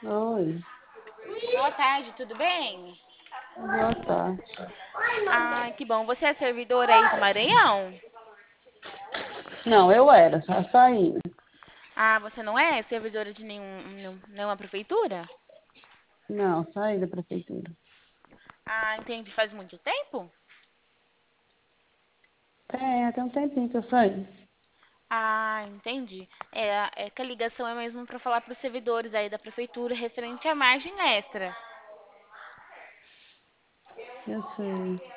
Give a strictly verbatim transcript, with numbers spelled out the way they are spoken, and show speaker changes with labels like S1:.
S1: Oi,
S2: Boa tarde, tudo bem?
S1: boa tarde.
S2: Ai, que bom. Você é servidora aí do Maranhão?
S1: Não, eu era, já saí.
S2: Ah, você não é servidora de nenhum, nenhum- nenhuma prefeitura?
S1: Não, saí da prefeitura.
S2: Ah, entendi. Faz muito tempo?
S1: Tem, até um tempinho que eu saí.
S2: Ah, entendi. É, é que a ligação é mesmo para falar para os servidores aí da prefeitura referente à margem extra.
S1: Eu sei.